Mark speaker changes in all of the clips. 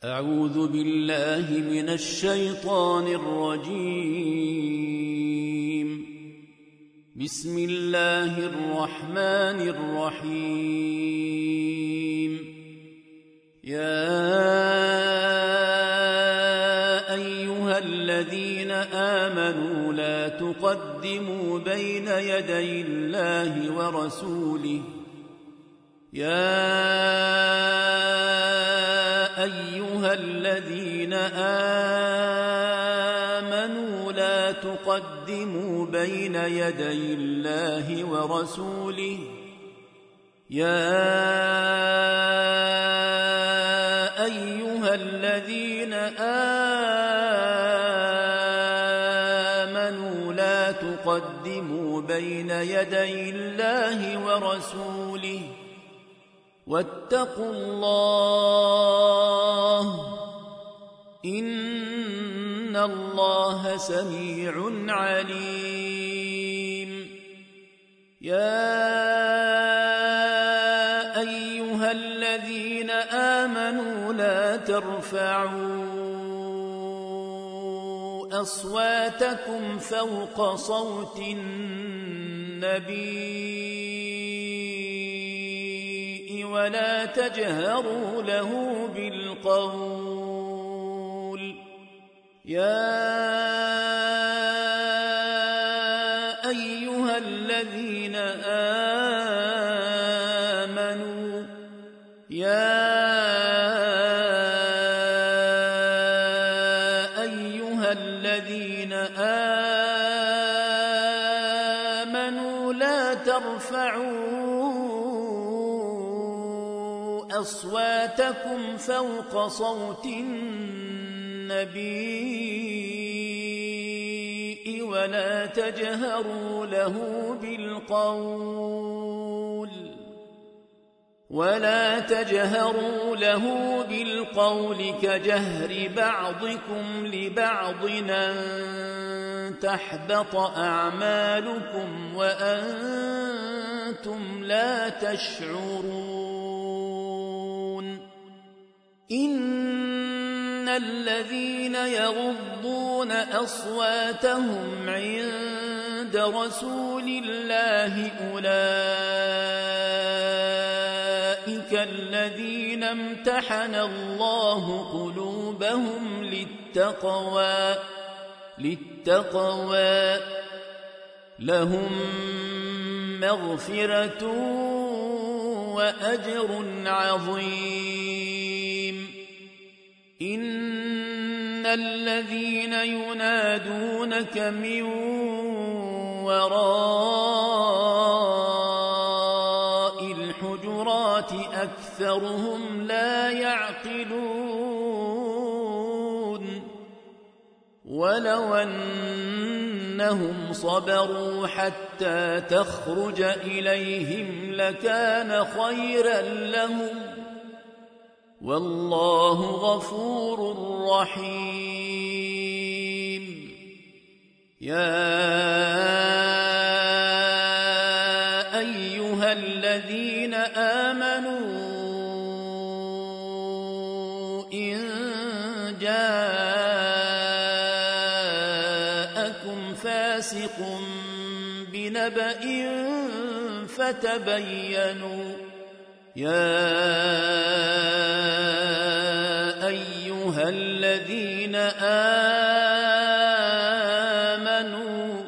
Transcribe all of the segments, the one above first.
Speaker 1: أعوذ بالله من الشيطان الرجيم. بسم الله الرحمن الرحيم. يا أيها الذين آمنوا لا تقدموا بين يدي الله ورسوله أيها الذين آمنوا لا تقدموا بين يدي الله ورسوله أيها الذين آمنوا لا تقدموا بين يدي الله ورسوله واتقوا الله إن الله سميع عليم. يا أيها الذين آمنوا لا ترفعوا أصواتكم فوق صوت النبي ولا تجهروا له بالقول أيها الذين آمنوا أيها الذين آمنوا لا ترفعوا أصواتكم فوق صوت النبي ولا تجهروا له بالقول كجهر بعضكم لبعض أن تحبط أعمالكم وأنتم لا تشعرون. إن الذين يغضون أصواتهم عند رسول الله أولئك الذين امتحن الله قلوبهم للتقوى لهم مغفرة وأجر عظيم. إن الذين ينادونك من وراء الحجرات أكثرهم لا يعقلون. ولو أنهم صبروا حتى تخرج إليهم لكان خيرا لهم والله غفور رحيم. يا أيها الذين آمنوا إن جاءكم فاسق بنبأ فتبينوا أيها الذين آمنوا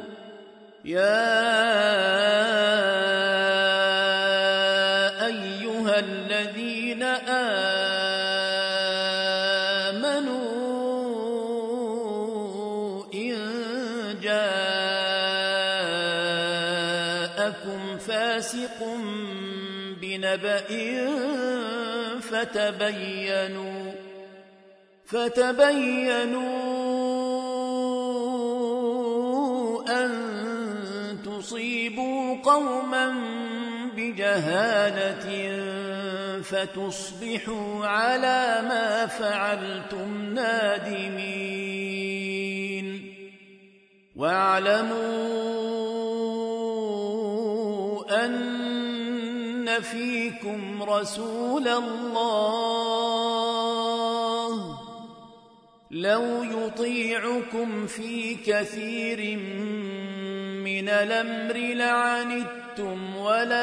Speaker 1: أيها الذين آمنوا إن جاءكم فاسق بنبأ فتبينوا أن تصيبوا قوما بجهالة فتصبحوا على ما فعلتم نادمين. واعلموا أن فيكم رسول الله لو يطيعكم في كثير من الأمر لعنتم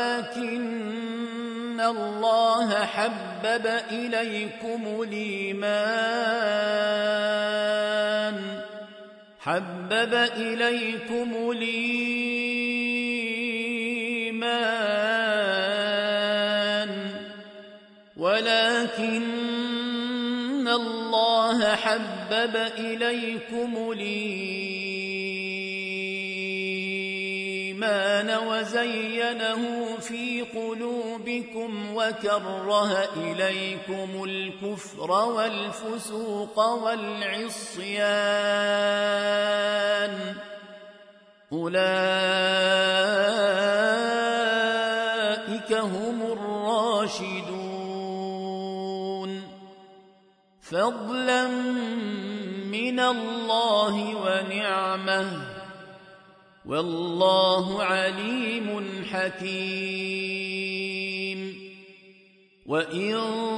Speaker 1: ولكن الله حبب إليكم الإيمان وزينه في قلوبكم وكره إليكم الكفر والفسوق والعصيان أولئك هم الراشدون فضلا من الله ونعمه والله عليم حكيم وإن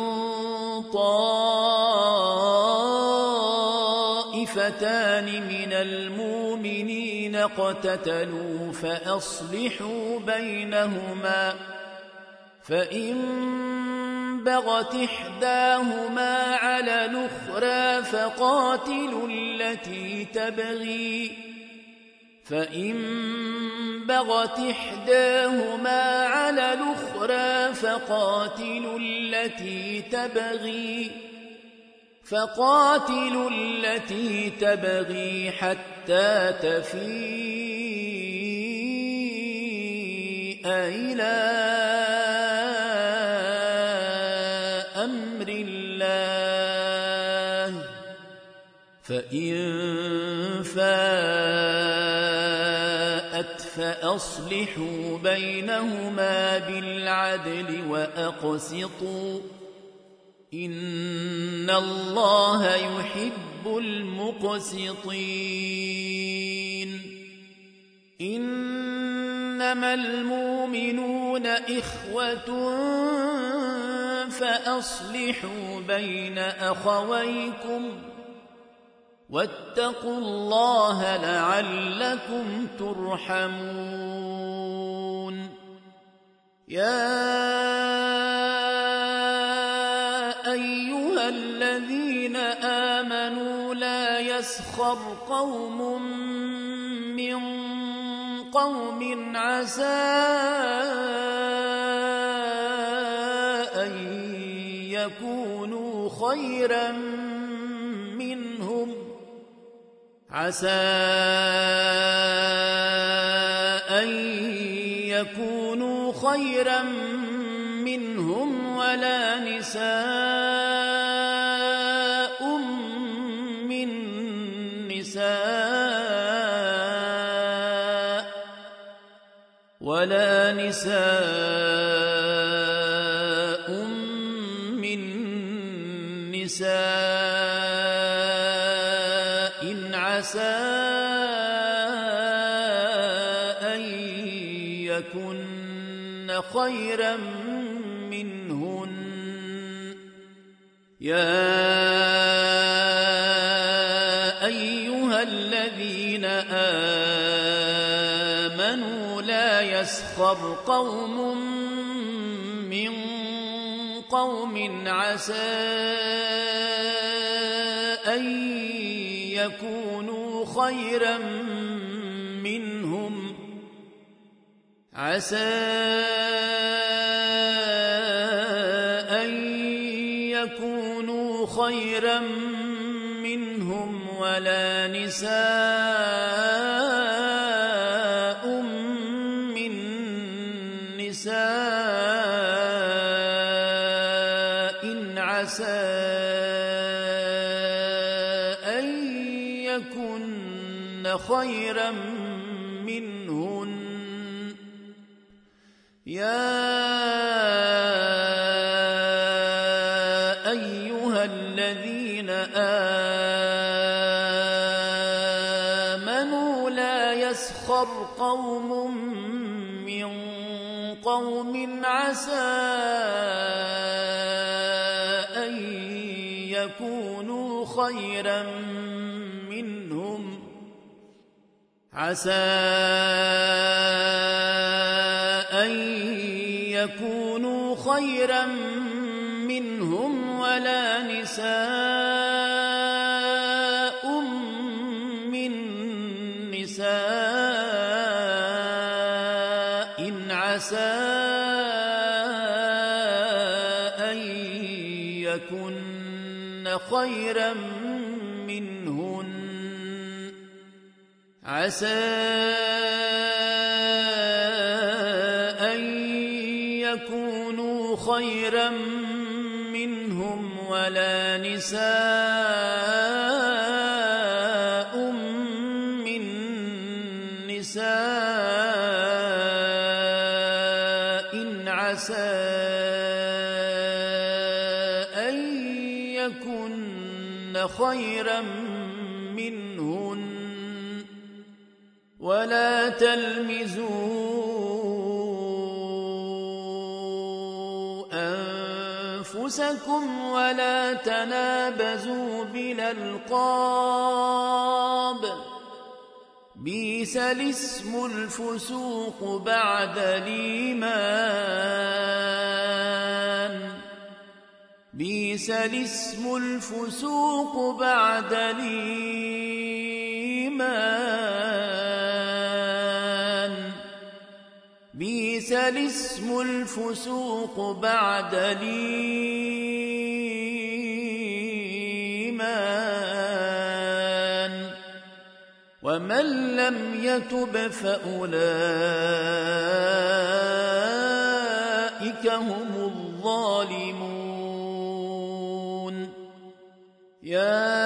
Speaker 1: طائفتان من المؤمنين اقتتلوا فأصلحوا بينهما فإن بغت إحداهما على الأخرى فقاتلوا التي تبغي حتى تفيء إلى أمر الله فإن فاءت فأصلحوا بينهما بالعدل وأقسطوا إن الله يحب المقسطين إنما المؤمنون إخوة فأصلحوا بين أخويكم واتقوا الله لعلكم ترحمون يا أيها الذين آمنوا لا يسخر قوم من قوم عسى أن يكونوا خيرا منهم ولا نساء من نساء عسى أن يكن خيرا منهن يا أيها الذين آمنوا لا يسخر قوم من قوم عسى أن يكونوا خيرا منهم ولا نساء من نساء عسى أن يكن خيرا منهن يا أيها الذين آمنوا لا يسخر قوم من قوم عسى أن يكونوا خيرا منهم عسى أن يكونوا خيرا منهم ولا نساء من نساء عسى أن يكن خيرا منهن عسى أن يكونوا خيرا منهم ولا نساء من نساء عسى أن يكن خيرا منهن ولا تلمزوا أنفسكم ولا تنابزوا بالألقاب بئس الاسم الفسوق بعد الإيمان بئس الاسم الفسوق بعد الإيمان بئس الاسم الفسوق بعد الإيمان ومن لم يتب فأولئك هم الظالمون يا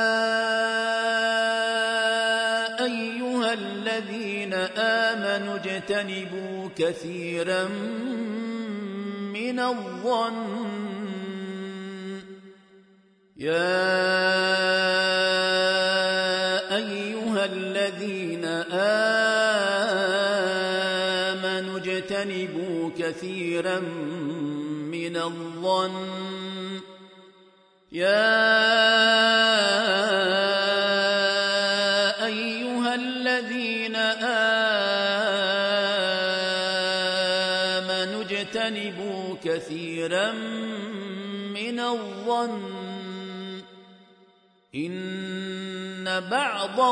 Speaker 1: أيها الذين آمنوا اجتنبوا كثيرا من الظن يا أيها الذين آمنوا اجتنبوا كثيرا من الظن يا أيها الذين آمنوا اجتنبوا كثيرا من الظن إن بعض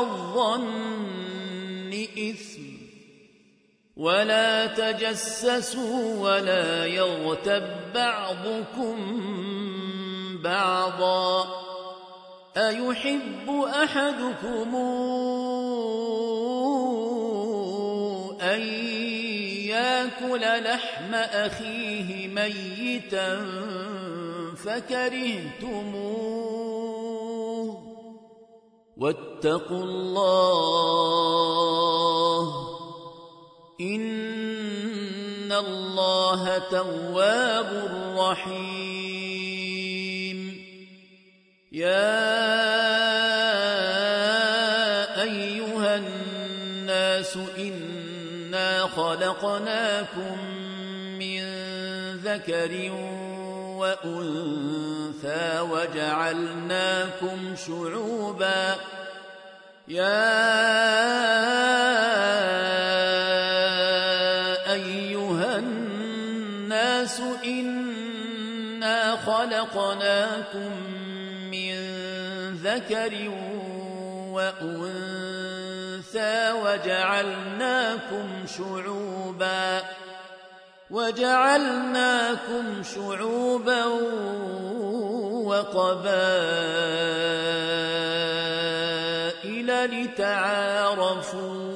Speaker 1: الظن إثم ولا تجسسوا ولا يغتب بعضكم بعضا أيحب أحدكم أن يأكل لحم أخيه ميتا فكرهتموه واتقوا الله إن الله تواب رحيم يا أيها الناس إنا خلقناكم من ذكر وأنثى وجعلناكم شعوبا يا أيها الناس إنا خلقناكم من ذكر وأنثى وجعلناكم شعوبا وقبائل لتعارفوا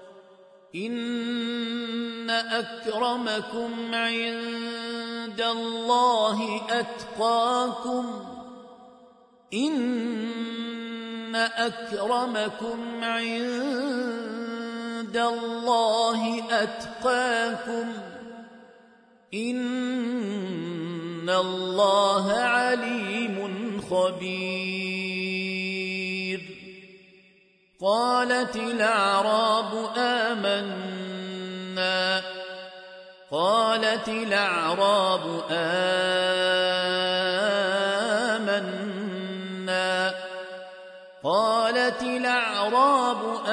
Speaker 1: إن أكرمكم عند الله أتقاكم إن أكرمكم عند الله أتقاكم إن الله عليم خبير قالت الأعراب آمنا قالت الأعراب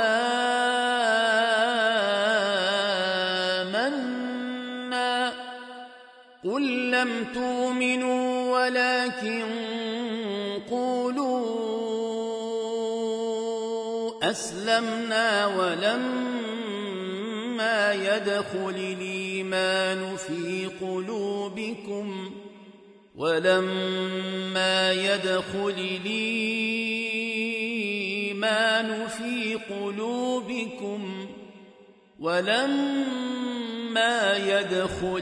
Speaker 1: آمنا قل لم تؤمنوا ولكن قولوا أسلمنا ولما يدخل الإيمان في قلوبكم ولما يدخل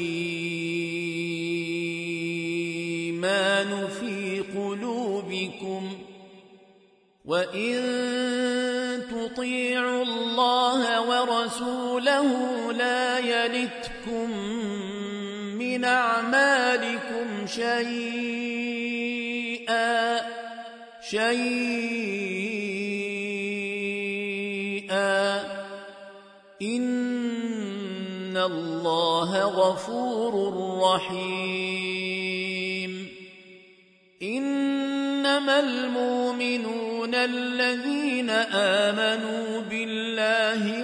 Speaker 1: الإيمان في قلوبكم وإن تطيعوا الله ورسوله لا يلتكم من أعمالكم شيئا إن الله غفور رحيم إنما المؤمنون الذين آمنوا بالله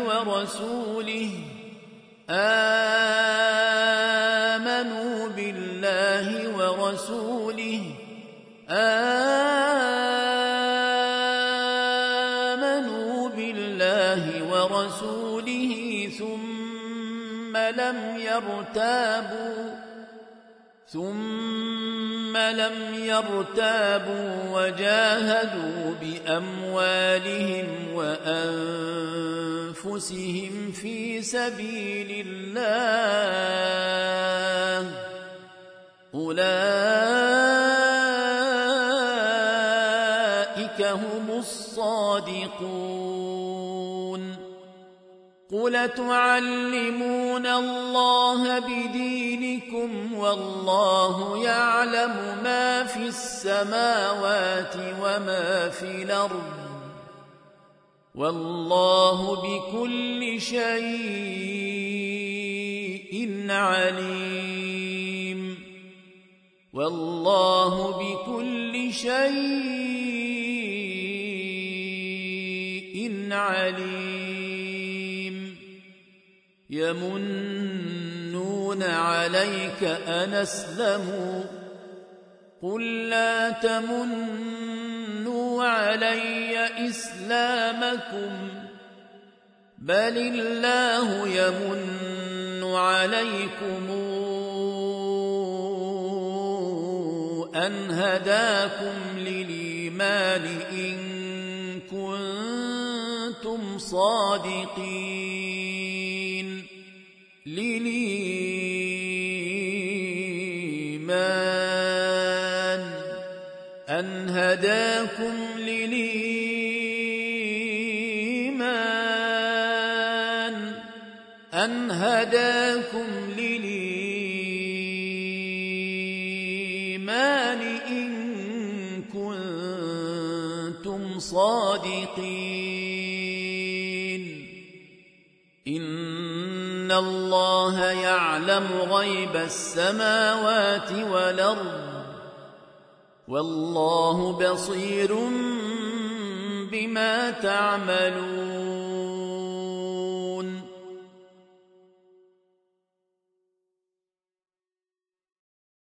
Speaker 1: ورسوله ثم لم يرتابوا وجاهدوا بأموالهم وأنفسهم في سبيل الله أولئك هم الصادقون قل تعلمون الله بدينكم والله يعلم ما في السماوات وما في الأرض والله بكل شيء عليم يمنون عليك أن أسلموا قل لا تمنوا علي إسلامكم بل الله يمن عليكم أن هداكم للإيمان إن كنتم صادقين أن هداكم للإيمان إن كنتم صادقين إن الله يعلم غيب السماوات والأرض والله بصير بما تعملون